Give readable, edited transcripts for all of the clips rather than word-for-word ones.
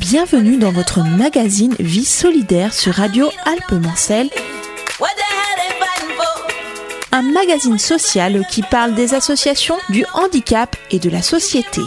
Bienvenue dans votre magazine Vie solidaire sur Radio Alpes-Mancelles. Un magazine social qui parle des associations, du handicap et de la société.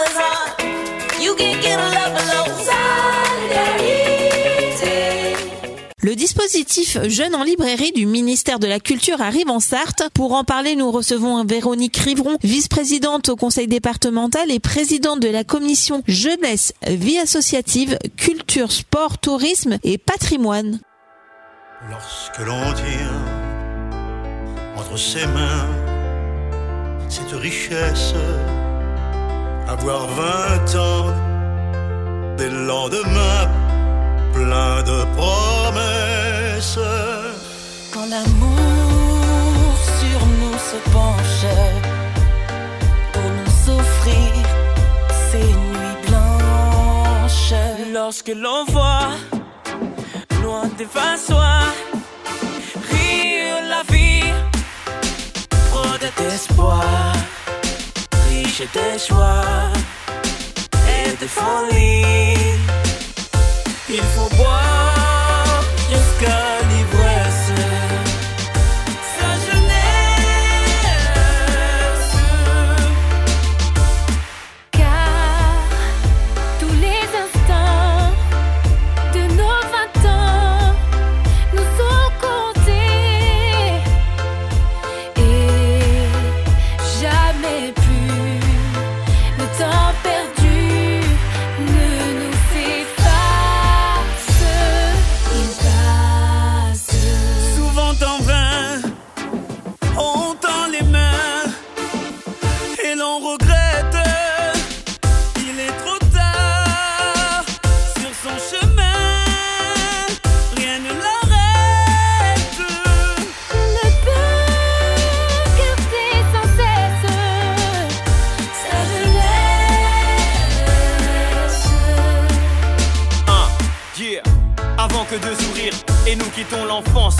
Le dispositif Jeunes en librairie du ministère de la Culture arrive en Sarthe. Pour en parler, nous recevons Véronique Rivron, vice-présidente au conseil départemental et présidente de la commission Jeunesse, Vie associative, Culture, Sport, Tourisme et Patrimoine. Lorsque l'on tient entre ses mains cette richesse, avoir 20 ans, des lendemains plein de promesses. Quand l'amour sur nous se penche pour nous offrir ces nuits blanches. Lorsque l'on voit loin des passoires rire la vie, fraude d'espoir, riche de joie et de folie. Il faut boire jusqu'à l'ivresse sa jeunesse. Car tous les instants de nos 20 ans nous sont comptés et jamais plus le temps perdu ne nous fait en vain, on tend les mains et l'on regrette. Il est trop tard sur son chemin, rien ne l'arrête. Ne peut garder sans cesse sa jeunesse. Yeah. Avant que de sourire et nous quittons l'enfance.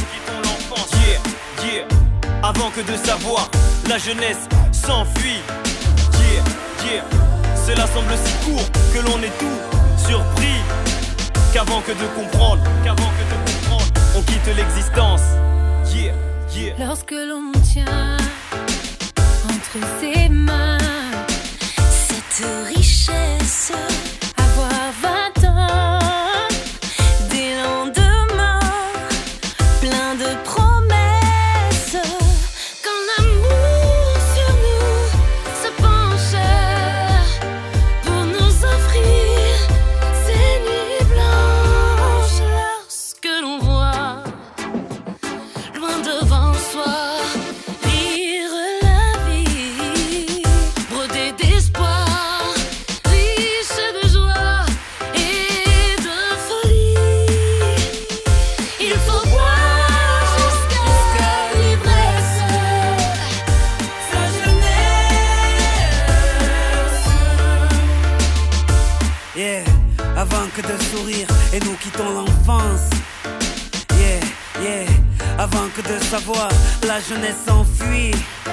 Yeah, yeah. Avant que de savoir, la jeunesse s'enfuit. Yeah, yeah. Cela semble si court que l'on est tout surpris. Qu'avant que de comprendre, on quitte l'existence. Yeah, yeah. Lorsque l'on tient entre ses mains cette richesse, avoir 20 ans. Avant que de sourire et nous quittons l'enfance. Yeah, yeah. Avant que de savoir, la jeunesse s'enfuit.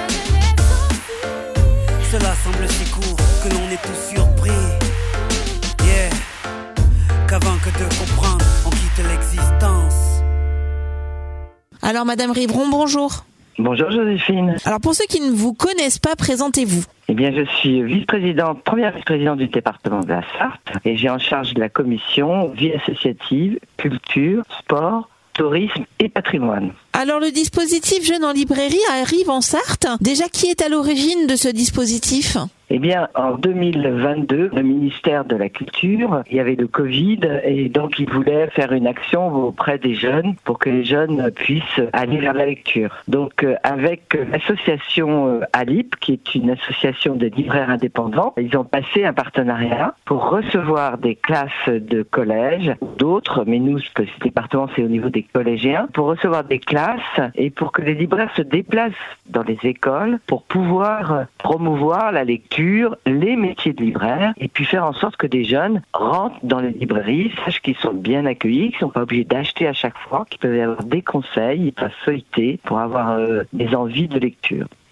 Cela semble si court que l'on est tous surpris. Yeah. Qu'avant que de comprendre, on quitte l'existence. Alors Madame Rivron, bonjour. Bonjour Joséphine. Alors pour ceux qui ne vous connaissent pas, présentez-vous. Eh bien, je suis première vice-présidente du département de la Sarthe et j'ai en charge de la commission Vie associative, Culture, Sport, Tourisme et Patrimoine. Alors le dispositif Jeunes en librairie arrive en Sarthe. Déjà, qui est à l'origine de ce dispositif ? Eh bien, en 2022, le ministère de la Culture, il y avait le Covid et donc il voulait faire une action auprès des jeunes pour que les jeunes puissent aller vers la lecture. Donc, avec l'association ALIP, qui est une association de libraires indépendants, ils ont passé un partenariat pour recevoir des classes de collège, d'autres, mais nous, ce département, c'est au niveau des collégiens, pour recevoir des classes et pour que les libraires se déplacent dans les écoles pour pouvoir promouvoir la lecture, les métiers de libraire et puis faire en sorte que des jeunes rentrent dans les librairies, sachent qu'ils sont bien accueillis, qu'ils ne sont pas obligés d'acheter à chaque fois, qu'ils peuvent avoir des conseils, ils peuvent feuilleter pour avoir des envies de lecture.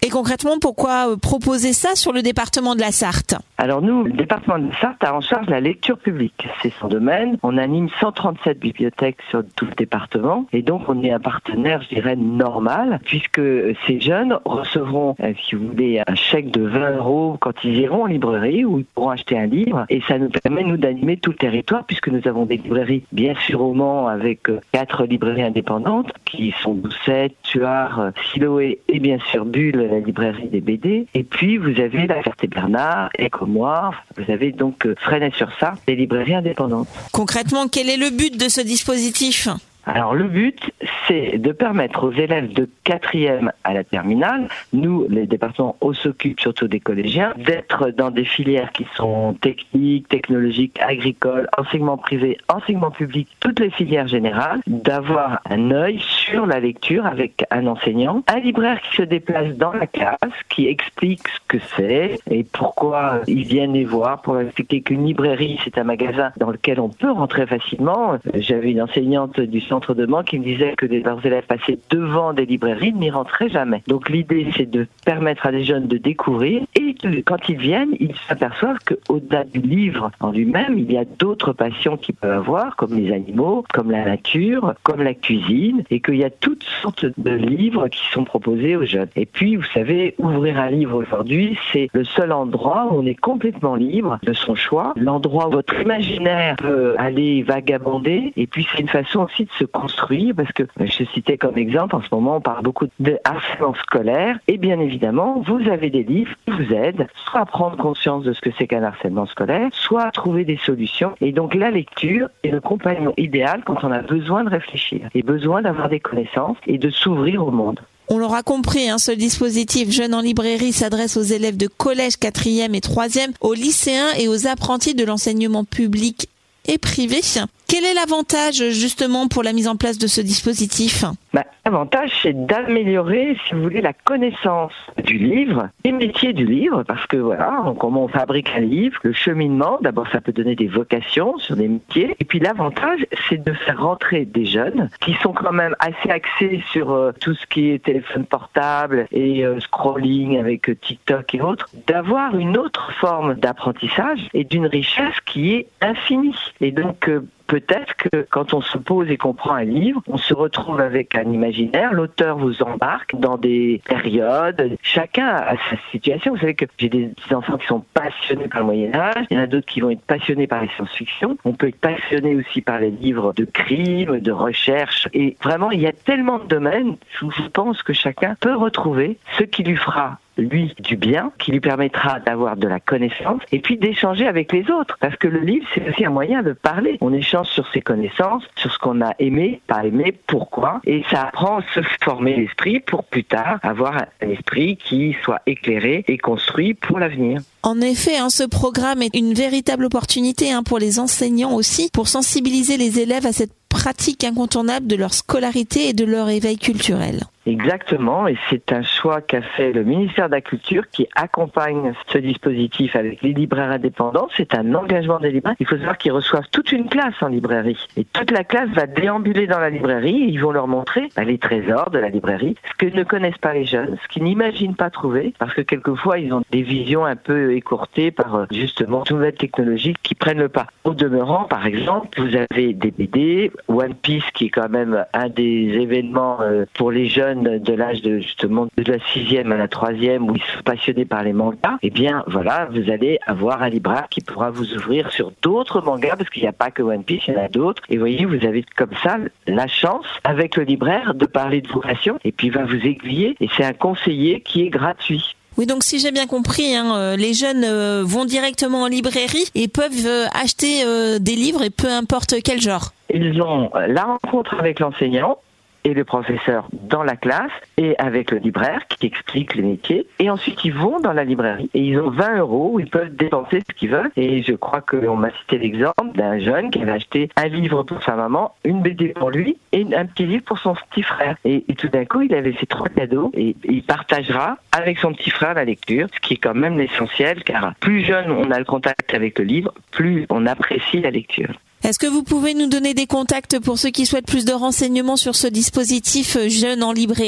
Et concrètement, pourquoi proposer ça sur le département de la Sarthe ? Alors nous, le département de la Sarthe a en charge la lecture publique. C'est son domaine. On anime 137 bibliothèques sur tout le département. Et donc, on est un partenaire, je dirais, normal, puisque ces jeunes recevront, si vous voulez, un chèque de 20 € quand ils iront en librairie, où ils pourront acheter un livre. Et ça nous permet, nous, d'animer tout le territoire, puisque nous avons des librairies, bien sûr, au Mans, avec 4 librairies indépendantes, qui sont Doucet, Tuard, Siloé et bien sûr Bulle, la librairie des BD. Et puis, vous avez la Ferté-Bernard, Écomoire, vous avez donc Fresnay-sur-Sarthe, des librairies indépendantes. Concrètement, quel est le but de ce dispositif ? Alors le but, c'est de permettre aux élèves de 4e à la terminale, nous, les départements, on s'occupe surtout des collégiens, d'être dans des filières qui sont techniques, technologiques, agricoles, enseignement privé, enseignement public, toutes les filières générales, d'avoir un œil sur la lecture avec un enseignant, un libraire qui se déplace dans la classe, qui explique ce que c'est et pourquoi ils viennent les voir, pour expliquer qu'une librairie, c'est un magasin dans lequel on peut rentrer facilement. J'avais une enseignante du centre de Mans qui me disait que leurs élèves passaient devant des librairies, n'y rentraient jamais. Donc l'idée, c'est de permettre à des jeunes de découvrir et quand ils viennent, ils s'aperçoivent qu'au-delà du livre en lui-même, il y a d'autres passions qu'ils peuvent avoir, comme les animaux, comme la nature, comme la cuisine, et qu'il y a toutes sortes de livres qui sont proposés aux jeunes. Et puis, vous savez, ouvrir un livre aujourd'hui, c'est le seul endroit où on est complètement libre de son choix, l'endroit où votre imaginaire peut aller vagabonder, et puis c'est une façon aussi de se construire, parce que je citais comme exemple, en ce moment on parle beaucoup de harcèlement scolaire, et bien évidemment vous avez des livres qui vous aident soit à prendre conscience de ce que c'est qu'un harcèlement scolaire, soit à trouver des solutions, et donc la lecture est le compagnon idéal quand on a besoin de réfléchir, et besoin d'avoir des connaissances, et de s'ouvrir au monde. On l'aura compris, ce dispositif Jeunes en librairie s'adresse aux élèves de collège 4e et 3e, aux lycéens et aux apprentis de l'enseignement public et privé. Quel est l'avantage justement pour la mise en place de ce dispositif ? L'avantage, c'est d'améliorer, si vous voulez, la connaissance du livre, des métiers du livre, parce que voilà, comment on fabrique un livre, le cheminement, d'abord ça peut donner des vocations sur des métiers, et puis l'avantage, c'est de faire rentrer des jeunes qui sont quand même assez axés sur tout ce qui est téléphone portable et scrolling avec TikTok et autres, d'avoir une autre forme d'apprentissage et d'une richesse qui est infinie. Et donc, peut-être que quand on se pose et qu'on prend un livre, on se retrouve avec un imaginaire, l'auteur vous embarque dans des périodes, chacun a sa situation. Vous savez que j'ai des enfants qui sont passionnés par le Moyen-Âge, il y en a d'autres qui vont être passionnés par les science-fiction, on peut être passionné aussi par les livres de crime, de recherche, et vraiment il y a tellement de domaines où je pense que chacun peut retrouver ce qui lui fera lui du bien, qui lui permettra d'avoir de la connaissance et puis d'échanger avec les autres, parce que le livre c'est aussi un moyen de parler, on échange sur ses connaissances, sur ce qu'on a aimé, pas aimé, pourquoi, et ça apprend à se former l'esprit pour plus tard avoir un esprit qui soit éclairé et construit pour l'avenir. En effet, ce programme est une véritable opportunité pour les enseignants aussi, pour sensibiliser les élèves à cette pratique incontournable de leur scolarité et de leur éveil culturel. Exactement, et c'est un choix qu'a fait le ministère de la Culture qui accompagne ce dispositif avec les libraires indépendants. C'est un engagement des libraires. Il faut savoir qu'ils reçoivent toute une classe en librairie. Et toute la classe va déambuler dans la librairie et ils vont leur montrer les trésors de la librairie, ce que ne connaissent pas les jeunes, ce qu'ils n'imaginent pas trouver, parce que quelquefois ils ont des visions un peu écourtées par justement de nouvelles technologies qui prennent le pas. Au demeurant, par exemple, vous avez des BD, One Piece qui est quand même un des événements pour les jeunes de l'âge de justement de la 6e à la 3e où ils sont passionnés par les mangas, et bien voilà, vous allez avoir un libraire qui pourra vous ouvrir sur d'autres mangas, parce qu'il n'y a pas que One Piece, il y en a d'autres, et voyez, vous avez comme ça la chance avec le libraire de parler de vos passions, et puis il va vous aiguiller, et c'est un conseiller qui est gratuit. Oui, donc si j'ai bien compris, les jeunes vont directement en librairie et peuvent acheter des livres, et peu importe quel genre. Ils ont la rencontre avec l'enseignant et le professeur dans la classe et avec le libraire qui explique les métiers, et ensuite ils vont dans la librairie et ils ont 20 € où ils peuvent dépenser ce qu'ils veulent. Et je crois qu'on m'a cité l'exemple d'un jeune qui avait acheté un livre pour sa maman, une BD pour lui et un petit livre pour son petit frère, et tout d'un coup il avait fait 3 cadeaux et il partagera avec son petit frère la lecture, ce qui est quand même l'essentiel, car plus jeune on a le contact avec le livre, plus on apprécie la lecture. Est-ce que vous pouvez nous donner des contacts pour ceux qui souhaitent plus de renseignements sur ce dispositif Jeunes en librairie ?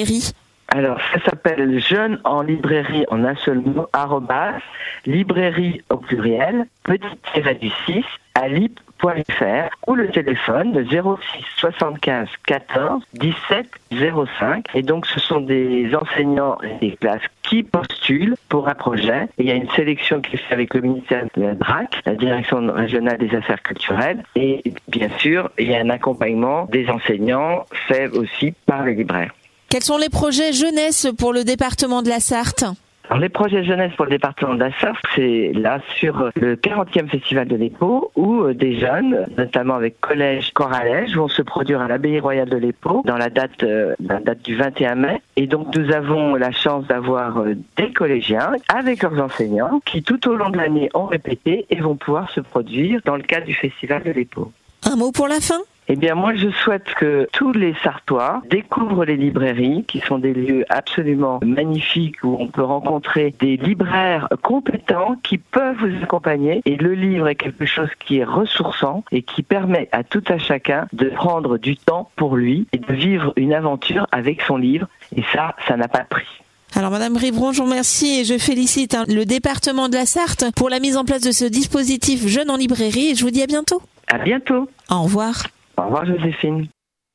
Alors, ça s'appelle Jeunes en librairie en un seul mot, librairie au pluriel, petit-du-6, à lip.fr ou le téléphone 06 75 14 17 05. Et donc, ce sont des enseignants et des classes qui postulent pour un projet. Et il y a une sélection qui est faite avec le ministère de la DRAC, la Direction régionale des affaires culturelles. Et bien sûr, il y a un accompagnement des enseignants fait aussi par les libraires. Quels sont les projets jeunesse pour le département de la Sarthe ? Alors, les projets jeunesse pour le département de la Sarthe, c'est là sur le 40e festival de l'Épau où des jeunes, notamment avec collège Coralège, vont se produire à l'abbaye royale de l'Épau dans la date du 21 mai. Et donc nous avons la chance d'avoir des collégiens avec leurs enseignants qui tout au long de l'année ont répété et vont pouvoir se produire dans le cadre du festival de l'Épau. Un mot pour la fin ? Eh bien, moi, je souhaite que tous les Sartois découvrent les librairies, qui sont des lieux absolument magnifiques où on peut rencontrer des libraires compétents qui peuvent vous accompagner. Et le livre est quelque chose qui est ressourçant et qui permet à tout un chacun de prendre du temps pour lui et de vivre une aventure avec son livre. Et ça n'a pas de prix. Alors Madame Rivron, je vous remercie et je félicite le département de la Sarthe pour la mise en place de ce dispositif Jeunes en librairie et je vous dis à bientôt. À bientôt. Au revoir. Au revoir Joséphine.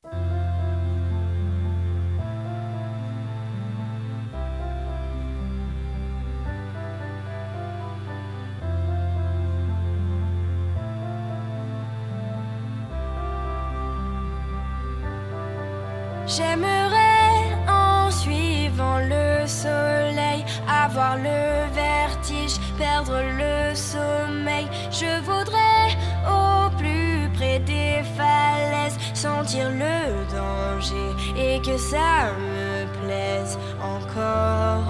J'aimerais, en suivant le soleil, avoir le vertige, perdre le sommeil. Je voudrais au plus près des falaises sentir le danger et que ça me plaise encore.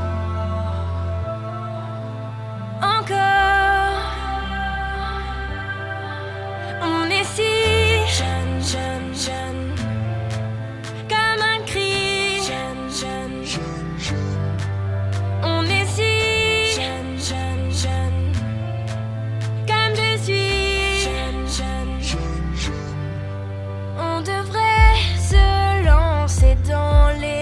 On est si jeune, comme un cri. Jeune. On est si jeune, comme je suis. Jeune. On devrait se lancer dans les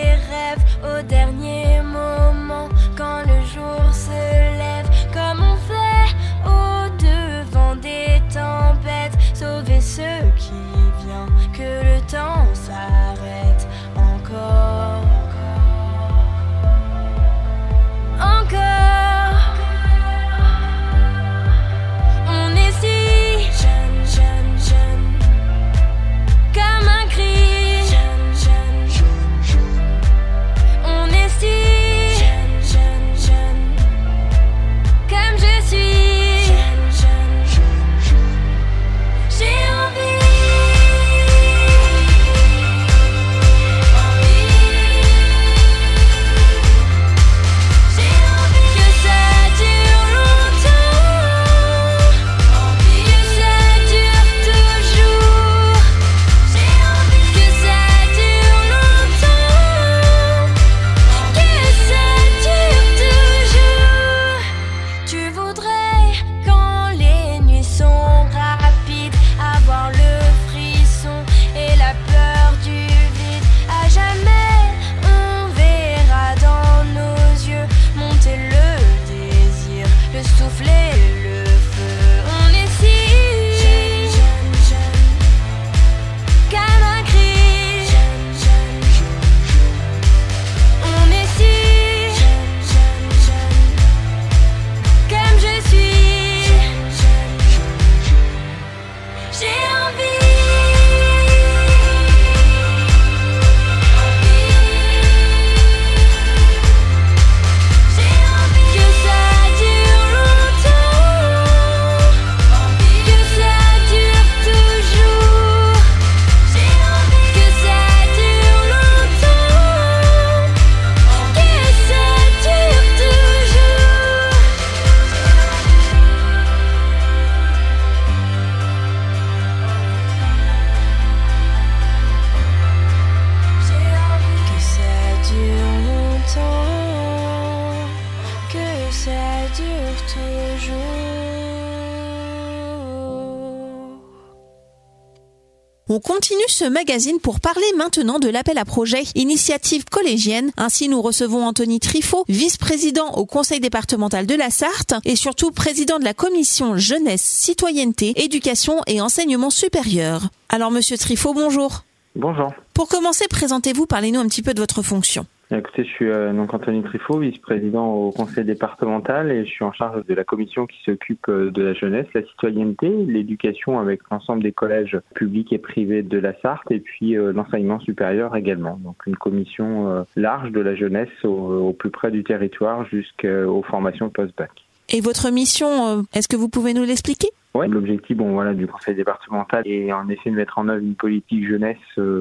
On continue ce magazine pour parler maintenant de l'appel à projet Initiative collégienne. Ainsi, nous recevons Anthony Trifot, vice-président au conseil départemental de la Sarthe et surtout président de la commission jeunesse, citoyenneté, éducation et enseignement supérieur. Alors, monsieur Trifot, bonjour. Bonjour. Pour commencer, présentez-vous, parlez-nous un petit peu de votre fonction. Écoutez, je suis donc Anthony Trifot, vice-président au conseil départemental et je suis en charge de la commission qui s'occupe de la jeunesse, la citoyenneté, l'éducation avec l'ensemble des collèges publics et privés de la Sarthe et puis l'enseignement supérieur également. Donc une commission large de la jeunesse au plus près du territoire jusqu'aux formations post-bac. Et votre mission, est-ce que vous pouvez nous l'expliquer ? Oui, l'objectif du conseil départemental est en effet de mettre en œuvre une politique jeunesse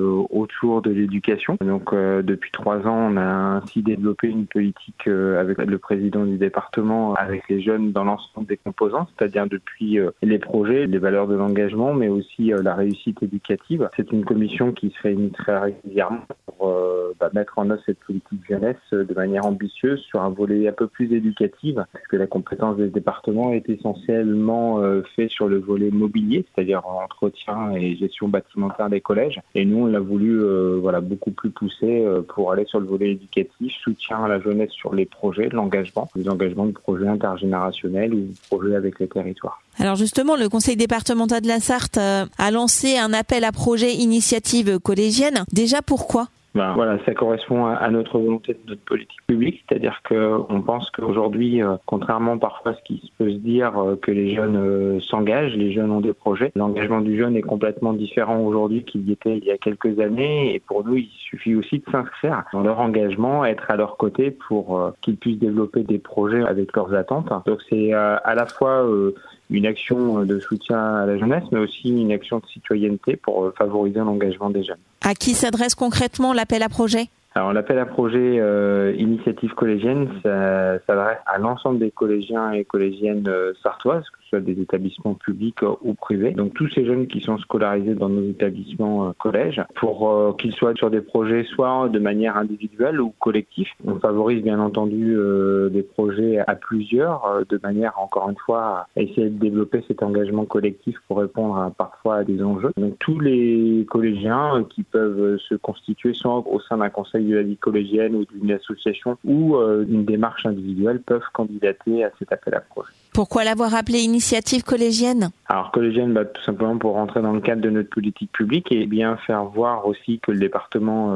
autour de l'éducation. Donc depuis 3 ans, on a ainsi développé une politique avec le président du département, avec les jeunes dans l'ensemble des composants, c'est-à-dire depuis les projets, les valeurs de l'engagement, mais aussi la réussite éducative. C'est une commission qui se réunit très régulièrement pour mettre en œuvre cette politique jeunesse de manière ambitieuse sur un volet un peu plus éducatif, parce que la compétence des départements est essentiellement sur le volet mobilier, c'est-à-dire entretien et gestion bâtimentaire des collèges. Et nous, on l'a voulu beaucoup plus pousser pour aller sur le volet éducatif, soutien à la jeunesse sur les projets, l'engagement, les engagements de projets intergénérationnels ou projets avec les territoires. Alors justement, le conseil départemental de la Sarthe a lancé un appel à projet Initiative collégienne. Déjà, pourquoi ? Ça correspond à notre volonté de notre politique publique, c'est-à-dire qu'on pense qu'aujourd'hui, contrairement parfois à ce qui peut se dire que les jeunes s'engagent, les jeunes ont des projets, l'engagement du jeune est complètement différent aujourd'hui qu'il y était il y a quelques années et pour nous, il suffit aussi de s'inscrire dans leur engagement, être à leur côté pour qu'ils puissent développer des projets avec leurs attentes. Donc c'est à la fois une action de soutien à la jeunesse, mais aussi une action de citoyenneté pour favoriser l'engagement des jeunes. À qui s'adresse concrètement l'appel à projet ? Alors l'appel à projet Initiative collégienne, ça s'adresse à l'ensemble des collégiens et collégiennes sartoises, que ce soit des établissements publics ou privés. Donc tous ces jeunes qui sont scolarisés dans nos établissements collèges, pour qu'ils soient sur des projets soit de manière individuelle ou collective. On favorise bien entendu des projets à plusieurs, de manière encore une fois à essayer de développer cet engagement collectif pour répondre parfois à des enjeux. Donc tous les collégiens qui peuvent se constituer soit au sein d'un conseil de la vie collégienne ou d'une association ou une démarche individuelle peuvent candidater à cet appel à projet. Pourquoi l'avoir appelé Initiative collégienne ? Alors collégienne, tout simplement pour rentrer dans le cadre de notre politique publique et bien faire voir aussi que le département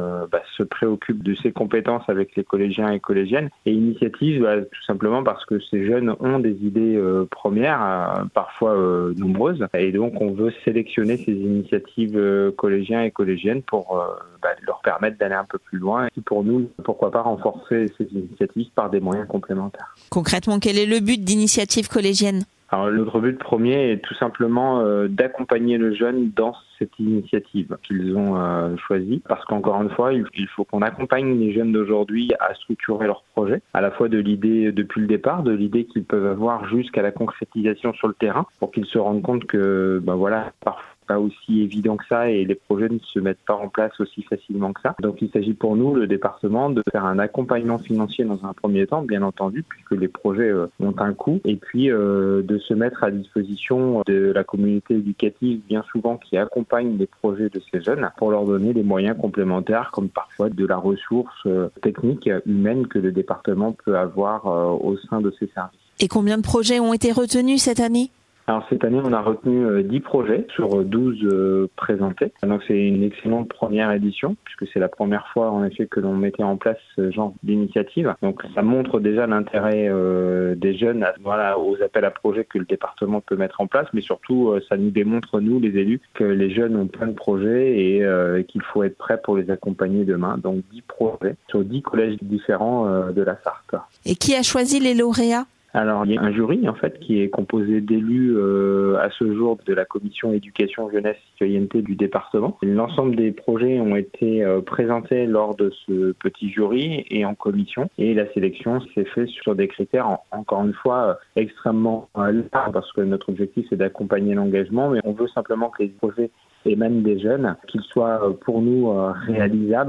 se préoccupe de ses compétences avec les collégiens et collégiennes. Et initiative, tout simplement parce que ces jeunes ont des idées premières, parfois nombreuses, et donc on veut sélectionner ces initiatives collégiens et collégiennes pour leur permettre d'aller un peu plus loin et pour nous, pourquoi pas renforcer ces initiatives par des moyens complémentaires. Concrètement, quel est le but d'Initiative collégienne ? Alors, notre but premier est tout simplement d'accompagner le jeune dans cette initiative qu'ils ont choisie. Parce qu'encore une fois, il faut qu'on accompagne les jeunes d'aujourd'hui à structurer leurs projets, à la fois de l'idée depuis le départ, de l'idée qu'ils peuvent avoir jusqu'à la concrétisation sur le terrain, pour qu'ils se rendent compte que, parfois, pas aussi évident que ça et les projets ne se mettent pas en place aussi facilement que ça. Donc il s'agit pour nous, le département, de faire un accompagnement financier dans un premier temps, bien entendu, puisque les projets ont un coût, et puis de se mettre à disposition de la communauté éducative, bien souvent qui accompagne les projets de ces jeunes, pour leur donner des moyens complémentaires, comme parfois de la ressource technique, humaine que le département peut avoir au sein de ses services. Et combien de projets ont été retenus cette année ? Alors cette année, on a retenu 10 projets sur 12 présentés. Donc c'est une excellente première édition, puisque c'est la première fois en effet que l'on mettait en place ce genre d'initiative. Donc ça montre déjà l'intérêt des jeunes aux appels à projets que le département peut mettre en place, mais surtout ça nous démontre, nous les élus, que les jeunes ont plein de projets et qu'il faut être prêt pour les accompagner demain. Donc 10 projets sur 10 collèges différents de la Sarthe. Et qui a choisi les lauréats ? Alors, il y a un jury, en fait, qui est composé d'élus à ce jour de la commission éducation, jeunesse, citoyenneté du département. L'ensemble des projets ont été présentés lors de ce petit jury et en commission. Et la sélection s'est faite sur des critères, encore une fois, extrêmement larges, parce que notre objectif, c'est d'accompagner l'engagement, mais on veut simplement que les projets émanent des jeunes, qu'ils soient pour nous réalisables,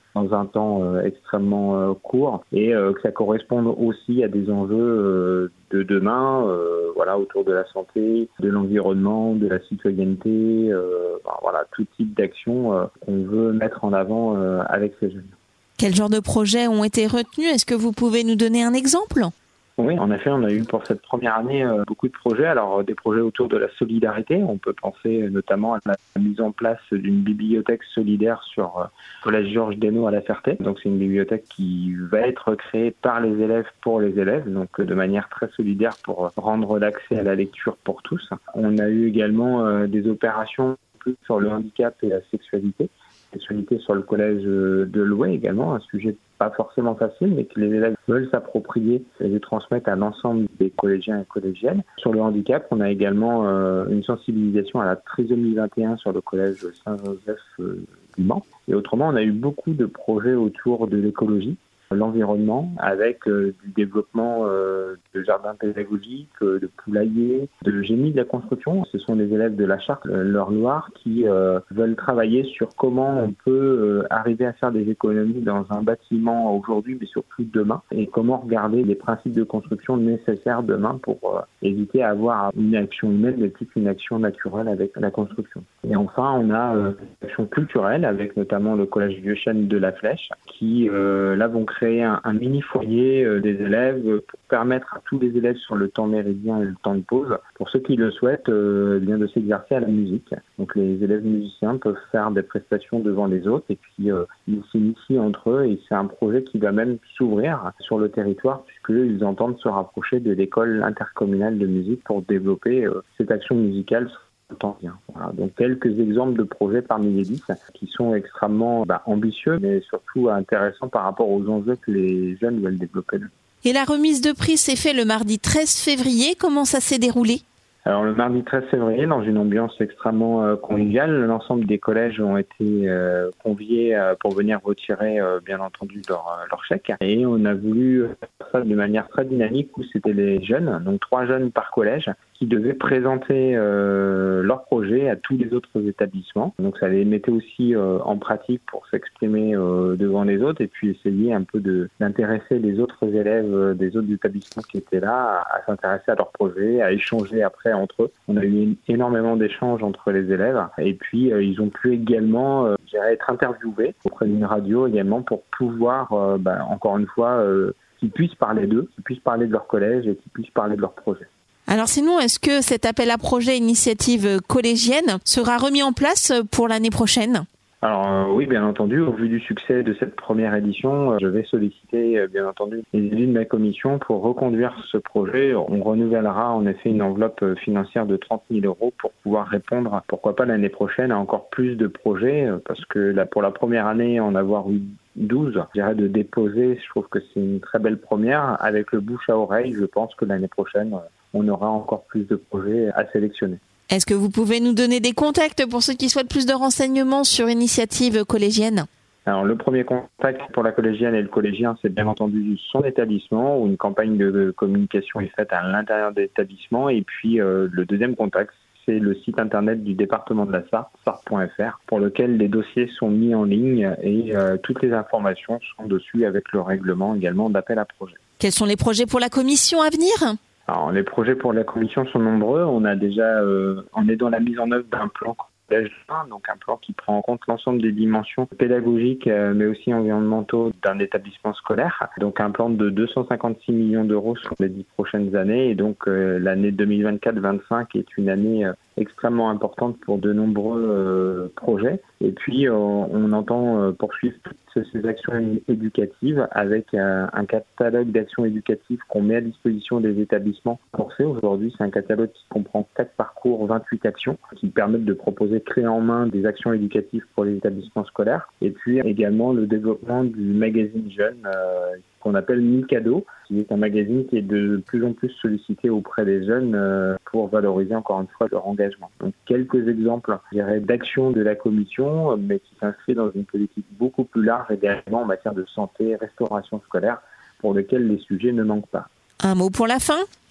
dans un temps extrêmement court et que ça corresponde aussi à des enjeux de demain, autour de la santé, de l'environnement, de la citoyenneté, tout type d'action qu'on veut mettre en avant avec ces jeunes. Quel genre de projets ont été retenus ? Est-ce que vous pouvez nous donner un exemple ? Oui, en effet, on a eu pour cette première année beaucoup de projets. Alors, des projets autour de la solidarité. On peut penser notamment à la mise en place d'une bibliothèque solidaire sur le collège Georges Desnaux à La Ferté. Donc, c'est une bibliothèque qui va être créée par les élèves pour les élèves, donc de manière très solidaire pour rendre l'accès à la lecture pour tous. On a eu également des opérations sur le handicap et la sexualité sur le collège de Louet également, un sujet pas forcément facile, mais que les élèves veulent s'approprier et le transmettre à l'ensemble des collégiens et collégiennes. Sur le handicap, on a également une sensibilisation à la trisomie 21 sur le collège Saint-Joseph du Mans. Et autrement, on a eu beaucoup de projets autour de l'écologie, l'environnement, avec du développement de jardins pédagogiques, de poulaillers, de génie de la construction. Ce sont les élèves de la Charte l'Eure-Loire qui veulent travailler sur comment on peut arriver à faire des économies dans un bâtiment aujourd'hui, mais surtout demain, et comment regarder les principes de construction nécessaires demain pour éviter à avoir une action humaine, mais plus une action naturelle avec la construction. Et enfin, on a l'action culturelle, avec notamment le collège Vieux-Chêne de la Flèche, qui là vont créer un mini-foyer des élèves pour permettre à tous les élèves sur le temps méridien et le temps de pause, pour ceux qui le souhaitent, de s'exercer à la musique. Donc les élèves musiciens peuvent faire des prestations devant les autres et puis ils s'initient entre eux et c'est un projet qui va même s'ouvrir sur le territoire puisqu'ils entendent se rapprocher de l'école intercommunale de musique pour développer cette action musicale. Voilà, donc quelques exemples de projets parmi les 10 qui sont extrêmement ambitieux mais surtout intéressants par rapport aux enjeux que les jeunes veulent développer. Et la remise de prix s'est faite le mardi 13 février. Comment ça s'est déroulé ? Alors le mardi 13 février, dans une ambiance extrêmement conviviale, l'ensemble des collèges ont été conviés pour venir retirer bien entendu leur chèque. Et on a voulu faire ça de manière très dynamique où c'était les jeunes, donc 3 jeunes par collège, qui devaient présenter leur projet à tous les autres établissements. Donc ça les mettait aussi en pratique pour s'exprimer devant les autres et puis essayer un peu d'intéresser les autres élèves des autres établissements qui étaient là à s'intéresser à leur projet, à échanger après entre eux. On a eu énormément d'échanges entre les élèves et puis ils ont pu également être interviewés auprès d'une radio également pour pouvoir, encore une fois, qu'ils puissent parler d'eux, qu'ils puissent parler de leur collège et qu'ils puissent parler de leur projet. Alors sinon, est-ce que cet appel à projet initiative collégienne sera remis en place pour l'année prochaine ? Alors oui, bien entendu, au vu du succès de cette première édition, je vais solliciter bien entendu les élus de ma commission pour reconduire ce projet. On renouvellera en effet une enveloppe financière de 30 000 € pour pouvoir répondre, pourquoi pas l'année prochaine, à encore plus de projets, parce que là, pour la première année, en avoir eu 12, de déposer, je trouve que c'est une très belle première. Avec le bouche à oreille, je pense que l'année prochaine, on aura encore plus de projets à sélectionner. Est-ce que vous pouvez nous donner des contacts pour ceux qui souhaitent plus de renseignements sur Initiative collégienne ? Alors le premier contact pour la collégienne et le collégien, c'est bien entendu son établissement où une campagne de communication est faite à l'intérieur de l'établissement. Et puis le deuxième contact, c'est le site internet du département de la Sarthe, sarthe.fr, pour lequel les dossiers sont mis en ligne et toutes les informations sont dessus avec le règlement également d'appel à projet. Quels sont les projets pour la commission à venir ? Alors, les projets pour la commission sont nombreux. On a déjà, on est dans la mise en œuvre d'un plan collège 1, donc un plan qui prend en compte l'ensemble des dimensions pédagogiques, mais aussi environnementaux d'un établissement scolaire. Donc, un plan de 256 millions d'euros sur les 10 prochaines années. Et donc, l'année 2024-25 est une année extrêmement importante pour de nombreux projets. Et puis, on entend poursuivre toutes ces actions éducatives avec un catalogue d'actions éducatives qu'on met à disposition des établissements forcés. Aujourd'hui, c'est un catalogue qui comprend 4 parcours, 28 actions, qui permettent de proposer clé en main des actions éducatives pour les établissements scolaires. Et puis également le développement du magazine Jeune, qu'on appelle Mikado, qui est un magazine qui est de plus en plus sollicité auprès des jeunes pour valoriser encore une fois leur engagement. Donc quelques exemples, je dirais, d'actions de la commission, mais qui s'inscrit dans une politique beaucoup plus large également en matière de santé, restauration scolaire, pour lesquels les sujets ne manquent pas. Un mot pour la fin ?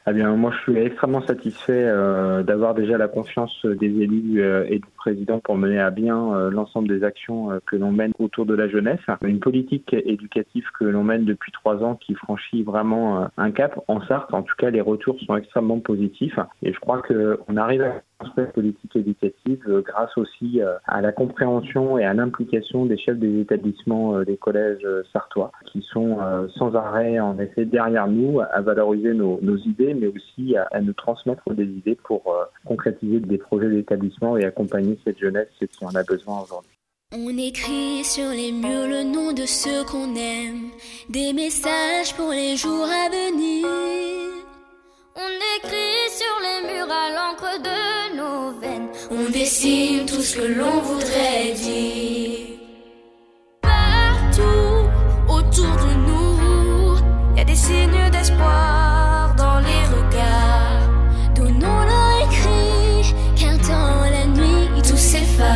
Eh bien, moi, je suis extrêmement satisfait d'avoir déjà la confiance des élus et du président pour mener à bien l'ensemble des actions que l'on mène autour de la jeunesse. Une politique éducative que l'on mène depuis 3 ans qui franchit vraiment un cap en Sarthe. En tout cas, les retours sont extrêmement positifs et je crois qu'on arrive à construire une politique éducative grâce aussi à la compréhension et à l'implication des chefs des établissements des collèges sartois qui sont sans arrêt en effet derrière nous à valoriser nos idées mais aussi à nous transmettre des idées pour concrétiser des projets d'établissement et accompagner cette jeunesse qui en a besoin aujourd'hui. On écrit sur les murs le nom de ceux qu'on aime, des messages pour les jours à venir. On écrit sur les murs à l'encre de nos veines, on dessine tout ce que l'on voudrait dire. Partout autour de nous, y a des signes d'espoir dans les regards. Donnons-leur écrit qu'un temps la nuit tout s'efface.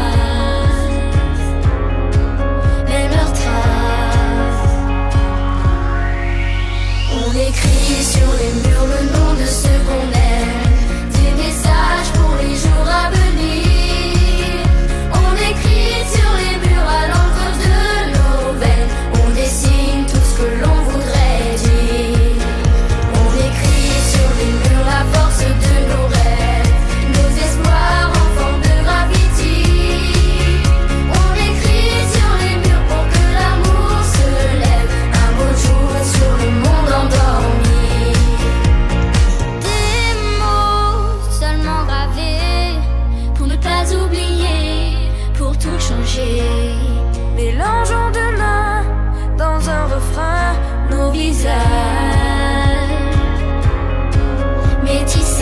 On écrit sur les murs le nom de ceux qu'on aime, des messages pour les jours à venir. On écrit sur les murs à l'encre de nos veines, on dessine tout ce que l'on voudrait dire. On écrit sur les murs la force de nos rêves, nos espoirs en forme de gravity. On écrit sur les murs pour que l'amour se lève un beau jour sur le monde endormi. Des mots seulement gravés pour ne pas oublier, pour tout changer. Mélangeons demain dans un refrain nos visages, métissage.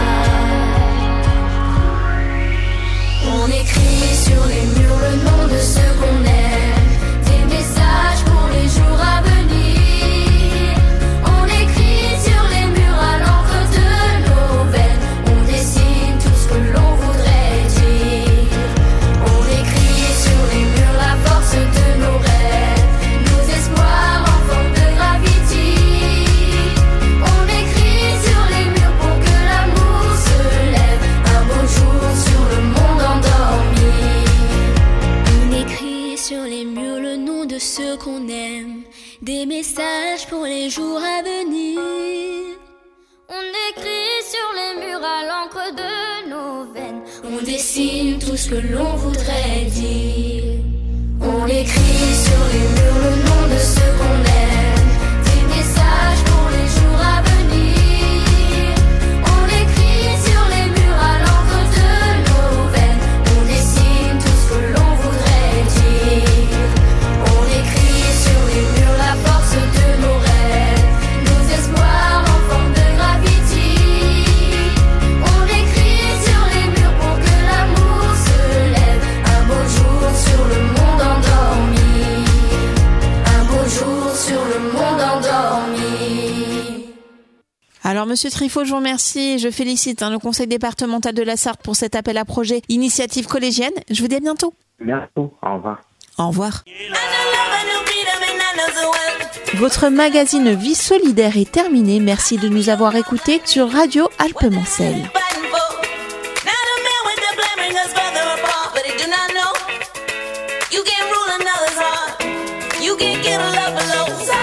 On écrit sur les murs le nom de ceux qu'on aime, des messages pour les jours à venir. On écrit sur les murs à l'encre de nos veines, on dessine tout ce que l'on voudrait dire. On écrit sur les murs la force de nos rêves, nos espoirs en forme de gravity. On écrit sur les murs pour que l'amour se lève un beau jour sur le monde endormi. On écrit sur les murs le nom de ceux qu'on aime, des messages pour les jours à venir. On écrit sur les murs à l'encre de nos veines, on dessine tout ce que l'on voudrait dire. On écrit sur les murs le nom de ceux qu'on aime, des messages pour les jours à venir. On écrit sur les murs à l'encre de nos veines, on dessine tout ce que l'on voudrait dire. On écrit sur les murs la force de nos rêves, nos espoirs en forme de gravity. On écrit sur les murs pour que l'amour se lève un beau jour sur le monde endormi. Un beau jour sur le monde endormi. Alors Monsieur Trifot, je vous remercie et je félicite le conseil départemental de la Sarthe pour cet appel à projet Initiative collégienne. Je vous dis à bientôt. Bientôt, au revoir. Au revoir. Votre magazine Vie solidaire est terminé. Merci de nous avoir écoutés sur Radio Alpes-Mancel. You can rule another's heart. You can get a love below.